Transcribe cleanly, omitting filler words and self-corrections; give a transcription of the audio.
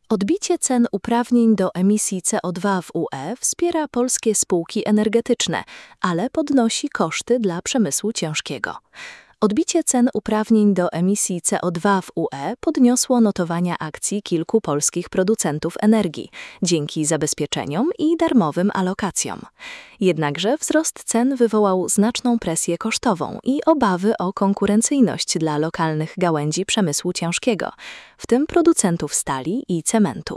Odbicie cen uprawnień do emisji CO2 w UE wspiera polskie spółki energetyczne, ale podnosi koszty dla przemysłu ciężkiego. Odbicie cen uprawnień do emisji CO2 w UE podniosło notowania akcji kilku polskich producentów energii dzięki zabezpieczeniom i darmowym alokacjom. Jednakże wzrost cen wywołał znaczną presję kosztową i obawy o konkurencyjność dla lokalnych gałęzi przemysłu ciężkiego, w tym producentów stali i cementu.